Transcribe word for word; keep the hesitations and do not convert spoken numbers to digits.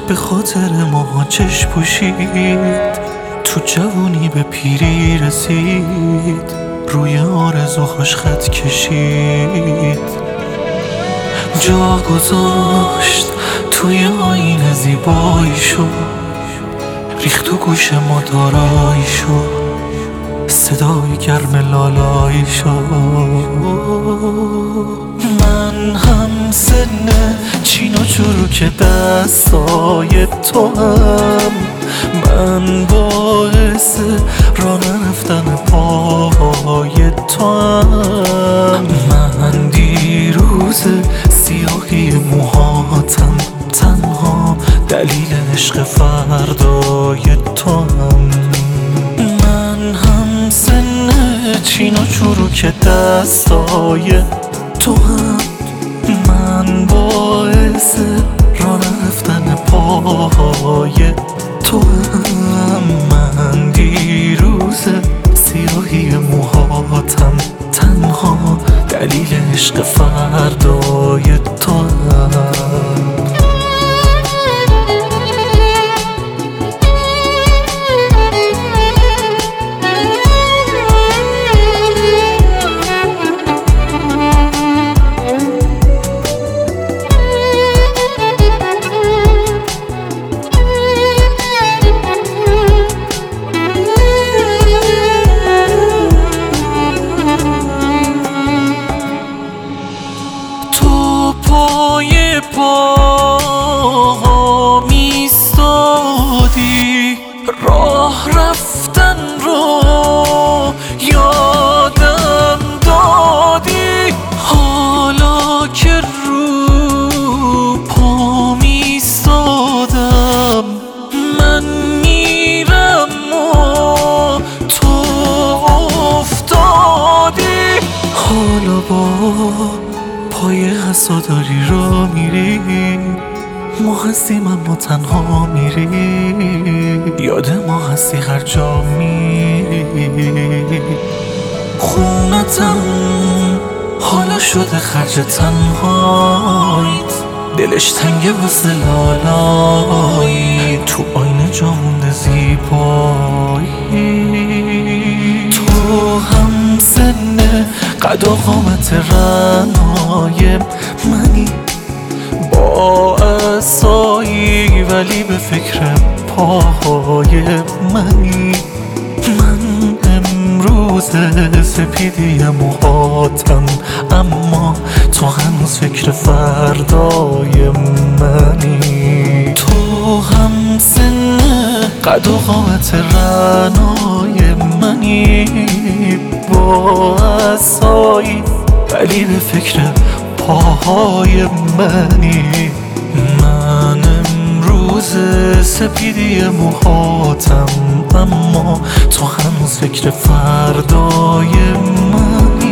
به خاطر ماها چشم پوشید، تو جوانی به پیری رسید، روی آرزوهاش خط کشید، جا گذاشت توی آینه زیباییشو، ریخت تو گوش ما داراییشو، صدای گرم لالاییشو. من هم سن چین و چروک دستای تو هم، من باعث راه نرفتن پای تو هم، من دیروز سیاهی موهاتم، تنها دلیل عشق فردای تو هم. من هم سن چین و چروک دستای تو هم، من باعث راه نرفتن پای تو هم، من دیروز سیاهی موهاتم، تنها دلیل عشق فردای تو هم. پای پاها میستادی، راه رفتن رو یادم دادی، حالا که رو پا میستادم، من میرم و تو افتادی، حالا با پای حساداری را میری، ما هستیم اما تنها میری، یاد ما هستی هر جا میری. خونتم حالا شده خرج تنهایت، دلش تنگه واسه لالایی، تو آینه جا مونده زیبایی. تو هم سن قد و قامت رنای منی، با عصایی ولی به فکر پاهای منی، من امروز سپیدی موهاتم، اما تو هنوز فکر فردای منی. تو هم سن قد و قامت رنای منی، با عصایی ولی به فکر پاهای منی، من امروز سپیدی موهاتم، اما تو هنوز فکر فردای منی.